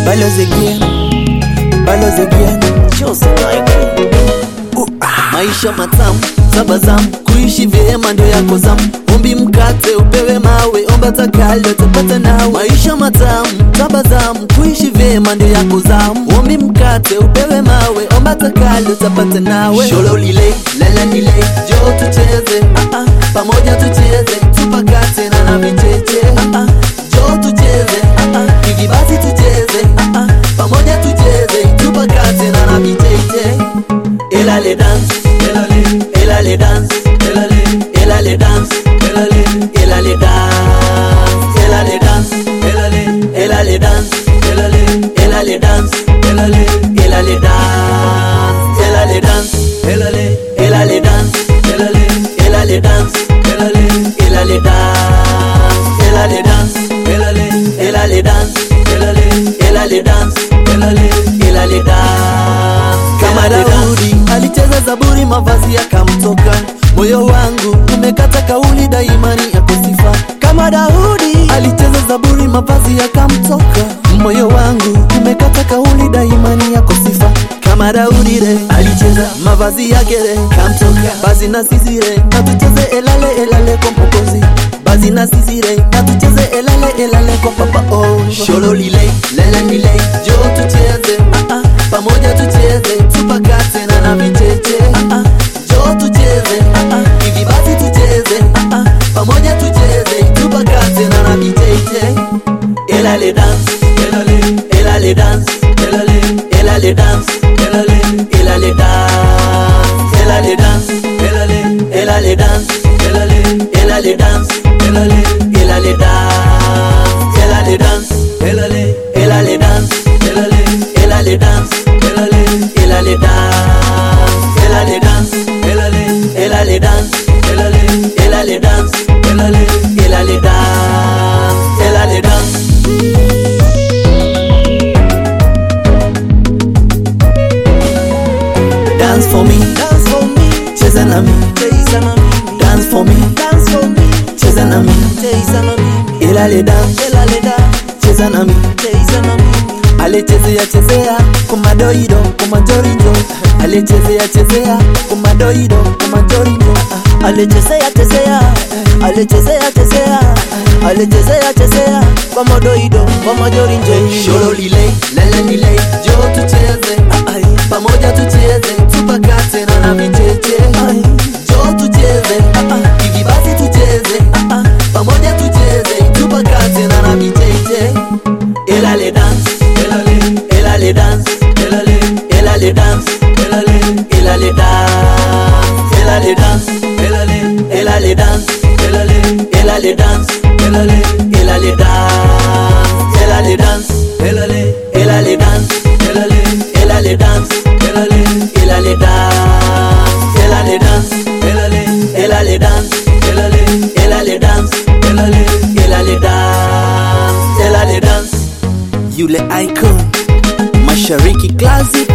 Balozi again, just like maisha matamu, tabasamu, kuishi vyema ndio yako zamu. Ombi mkate upewe mawe, omba takalo utapata nawe. Maisha matamu, tabasamu, kuishi vyema ndio yako zamu. Ombi mkate upewe mawe, omba takalo utapata nawe. Sholo lile, lala nile, jo tucheze, pamoja tucheze, tupakate na vicheche, jo tucheze, kigibasi tucheze, pamoja tucheze, tupakate na vicheche. Elale dance, elale dance, elale dance, elale dance, elale dance, elale dance, elale dance, elale dance, elale dance, elale dance, elale dance, elale dance, elale dance, elale dance, elale dance, elale dance. Kama Daudi alicheza zaburi, mavazi yakamtoka. Moyo wangu umekata kauli, daima ni yako sifa. Kama Daudi alicheza zaburi, mavazi yakamtoka. Moyo wangu umekata kauli, daima ni yako sifa. Kama Daudi alicheza mavazi yake kamtoka. Basi na sisi na tucheze elale kwa Mwokozi. Basi na sisi na tucheze elale kwa Papa oh. Sholo lile, lala nile, jo tucheze, pamoja tucheze, tupakate na vicheche, jo tucheze, kigibasi tucheze, pamoja tucheze, tupakate na vicheche. Elale dance, elale dance, elale dance, elale dance, elale dance, elale dance, elale dance, elale dance, elale dance, elale dance, elale dance, elale dance, elale dance, elale dance, elale dance, elale dance, elale dance. Dance for me, cheza na mi, dance for me, cheza na mi, elale dance, cheza na mi, alichezea kumadoido kumajorinjo, alichezea kumadoido kumajorinjo, alichezea kumadoido kumajorinjo. Sholo lile, lala nile, jo tucheze, pamoja tucheze, tupakate na vicheche, jo tucheze, kigibasi tucheze, pamoja tucheze, tupakate na vicheche. Elale dance, elale dance, elale dance, elale dance, elale dance, elale dance, elale dance, elale dance, elale dance, elale dance, elale dance, elale dance, elale dance, elale dance, elale dance, elale dance, elale dance. Yule icon Mashariki Classic